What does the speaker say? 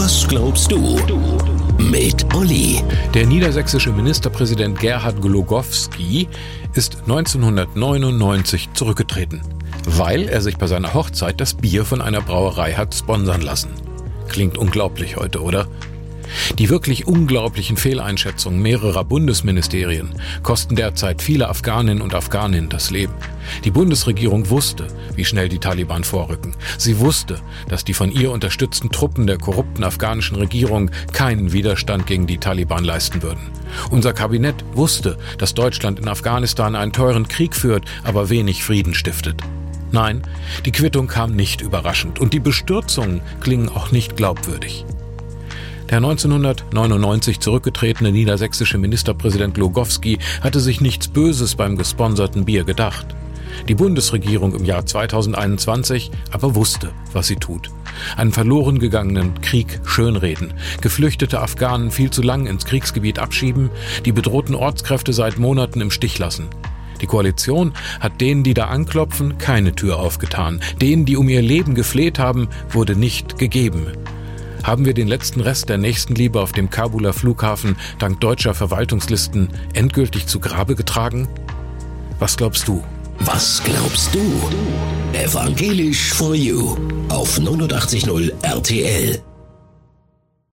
Was glaubst du? Mit Olli. Der niedersächsische Ministerpräsident Gerhard Glogowski ist 1999 zurückgetreten, weil er sich bei seiner Hochzeit das Bier von einer Brauerei hat sponsern lassen. Klingt unglaublich heute, oder? Die wirklich unglaublichen Fehleinschätzungen mehrerer Bundesministerien kosten derzeit viele Afghaninnen und Afghanen das Leben. Die Bundesregierung wusste, wie schnell die Taliban vorrücken. Sie wusste, dass die von ihr unterstützten Truppen der korrupten afghanischen Regierung keinen Widerstand gegen die Taliban leisten würden. Unser Kabinett wusste, dass Deutschland in Afghanistan einen teuren Krieg führt, aber wenig Frieden stiftet. Nein, die Quittung kam nicht überraschend und die Bestürzungen klingen auch nicht glaubwürdig. Der 1999 zurückgetretene niedersächsische Ministerpräsident Glogowski hatte sich nichts Böses beim gesponserten Bier gedacht. Die Bundesregierung im Jahr 2021 aber wusste, was sie tut. Einen verloren gegangenen Krieg schönreden, geflüchtete Afghanen viel zu lang ins Kriegsgebiet abschieben, die bedrohten Ortskräfte seit Monaten im Stich lassen. Die Koalition hat denen, die da anklopfen, keine Tür aufgetan. Denen, die um ihr Leben gefleht haben, wurde nicht gegeben. Haben wir den letzten Rest der Nächstenliebe auf dem Kabuler Flughafen dank deutscher Verwaltungslisten endgültig zu Grabe getragen? Was glaubst du? Was glaubst du? Evangelisch for You auf 89.0 RTL.